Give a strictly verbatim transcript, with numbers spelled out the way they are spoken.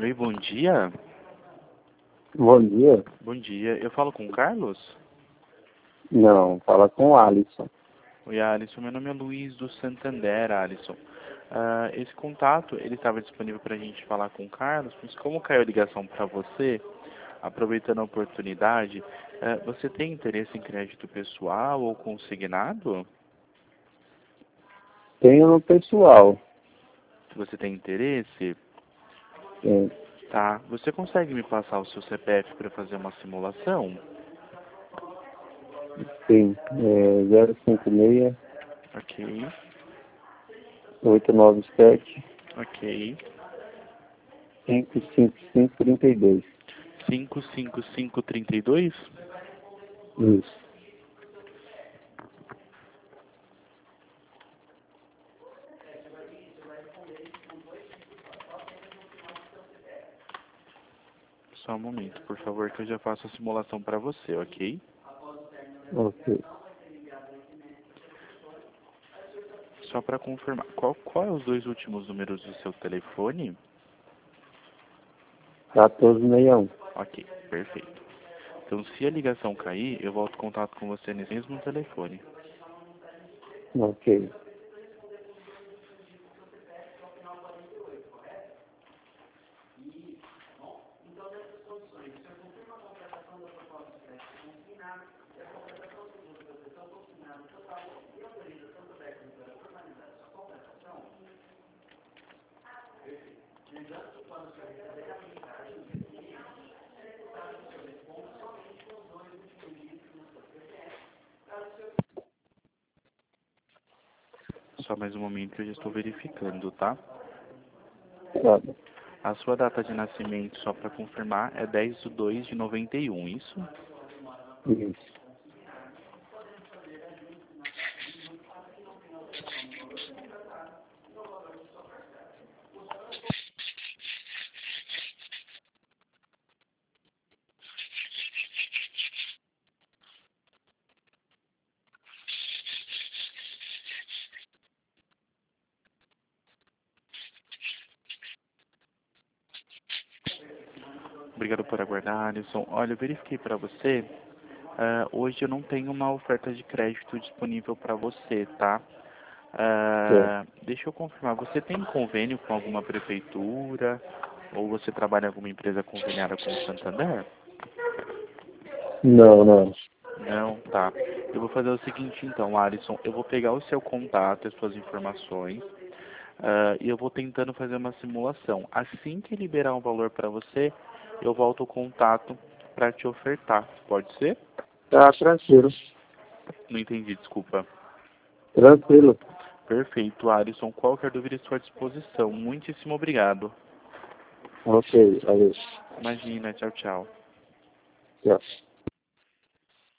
Oi, bom dia. Bom dia. Bom dia. Eu falo com o Carlos? Não, fala com o Alisson. Oi, Alisson. Meu nome é Luiz do Santander, Alisson. Ah, esse contato, ele estava disponível para a gente falar com o Carlos, mas como caiu a ligação para você, aproveitando a oportunidade, ah, você tem interesse em crédito pessoal ou consignado? Tenho no pessoal. Se você tem interesse, Sim, tá. Você consegue me passar o seu C P F para fazer uma simulação? sim. É zero cinco seis, Ok, oito nove sete, ok. cinco cinco cinco três dois. cinco cinco cinco trinta e dois? Isso. Só um momento, por favor, que eu já faço a simulação para você, ok? Ok. Só para confirmar, qual, qual é os dois últimos números do seu telefone? quatorze sessenta e um. Ok, perfeito. Então, se a ligação cair, eu volto em contato com você nesse mesmo telefone. Ok. Só mais um momento que eu já estou verificando, tá? Tá. A sua data de nascimento, só para confirmar, é dez de dois de noventa e um, isso? Isso. Obrigado por aguardar, Alisson. Olha, eu verifiquei para você. Ah, hoje eu não tenho uma oferta de crédito disponível para você, tá? Certo. Ah, deixa eu confirmar, você tem convênio com alguma prefeitura ou você trabalha em alguma empresa conveniada com o Santander? Não, não. Não, tá. Eu vou fazer o seguinte então, Alisson, eu vou pegar o seu contato, as suas informações, ah, e eu vou tentando fazer uma simulação. Assim que liberar um valor para você, eu volto o contato para te ofertar. Pode ser? Tá tranquilo. Não entendi, desculpa. Tranquilo. Perfeito, Alisson. Qualquer dúvida estou à disposição. Muitíssimo obrigado. Ok, valeu. Imagina, tchau, tchau. Tchau.